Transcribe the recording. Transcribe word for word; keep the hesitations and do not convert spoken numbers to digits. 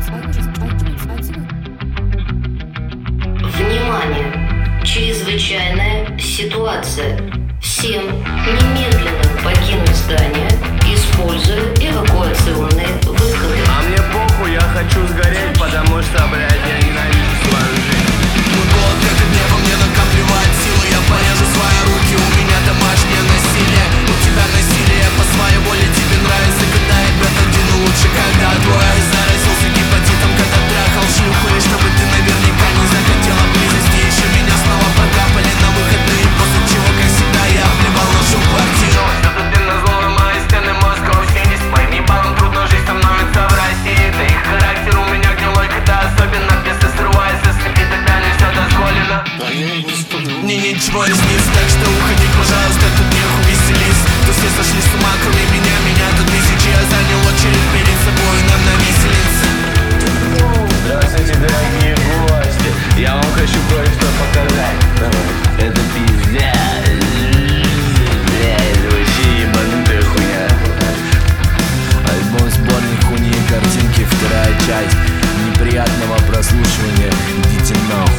Внимание! Чрезвычайная ситуация. Всем немедленно покинуть здание, используя эвакуационные выходы. А мне похуй, я хочу сгореть, потому что, блядь, я ненавижу свою жизнь. Мой голод как и небо, мне накапливает силы. Я порежу свои руки, у меня домашнее насилие. У тебя насилие по своей воле, тебе нравится, когда ребят один, лучше когда двое. Заразился гепатитом, когда трахал шлюху, и чтобы ты наверняка не захотела близости. Еще меня снова подрапали на выходные, после чего, как всегда, я обливал нашу квартиру. Что тут день назло на мои стены Москва, семьдесят по ебалам трудно жить становится в России. Да их характер у меня гнилой, когда особенно песня срывается с ноги, тогда не все дозволено. Мне ничего не снится, так что уходи, пожалуйста, тут нехуй веселись. Тут все сошли с ума, кроме меня, меня тут тысячи. Я занял очередь перед собой, нам на виселице. Здравствуйте, дорогие гости. Я вам хочу кое-что показать. Это пиздец. Бля, это вообще ебанутая хуйня. Альбом сборник хуйни и картинки, вторая часть. Неприятного прослушивания, идите нахуй.